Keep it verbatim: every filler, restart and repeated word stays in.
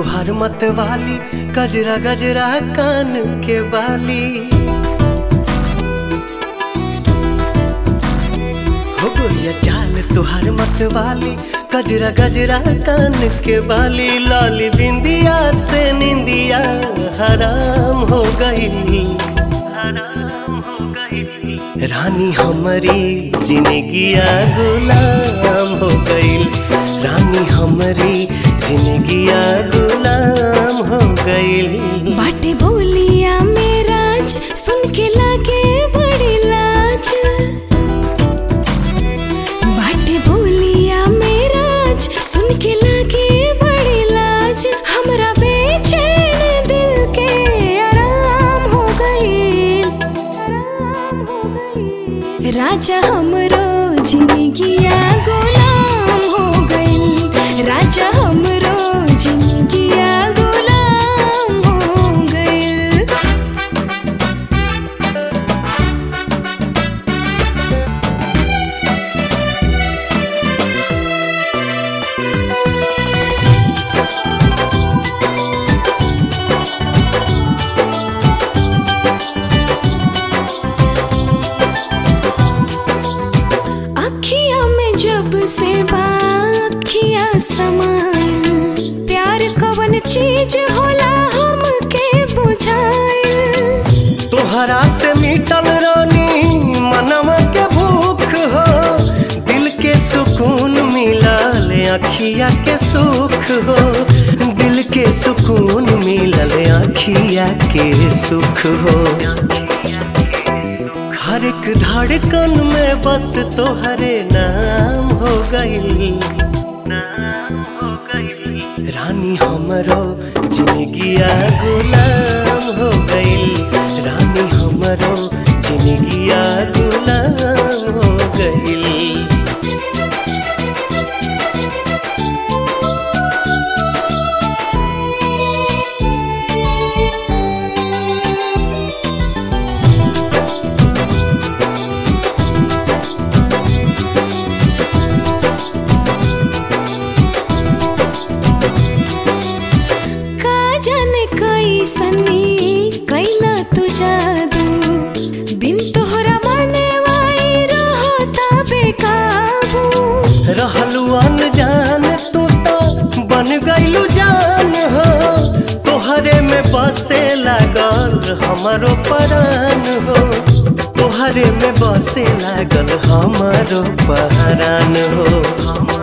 तुहार मत वाली गजरा गजरा कान के बाली हो गोरिया चाल तुहार मत वाली गजरा गजरा कान के बाली लाली बिंदिया से निंदिया हराम हो गई हराम हो गई रानी हमारी जिंदगिया गुलाम हो गई रानी हमारी जिंदगिया गुलाम हो गई। बाटे बोलिया मेरा सुन के लागे बड़ी लाज बाटे बोलिया मेरा सुन के लागे बड़ी लाज हमरा बेचैन दिल के आराम हो गई आराम हो गई राजा हमरो जिंदगिया गुलाम हो गई राजा हमरो जिंदगिया गुलाम हो गई। अखियां में जब से बाखिया समाइल प्यार कवन चीज होला हमके बुझाइल तोहरा से मिटल रानी मनवा के भूख हो दिल के सुकून मिलल अखिया के सुख हो दिल के सुकून मिलल अखिया के सुख हो हर एक धड़कन में बस तोहरे नाम हो गई नाम हो गई रानी हमरो जिंदगिया गुलाम हो गई रानी हमरो जिंदगिया गुलाम हो गई। सनी कैला तू जादू बिन तोहरा माने वाई रहता बेकाबू रहलू अनजान तू तो बन गईलू जान हो तोहरे में बसे लागल हमारो परान हो तोहरे में बसे लागल हमारो परान हो।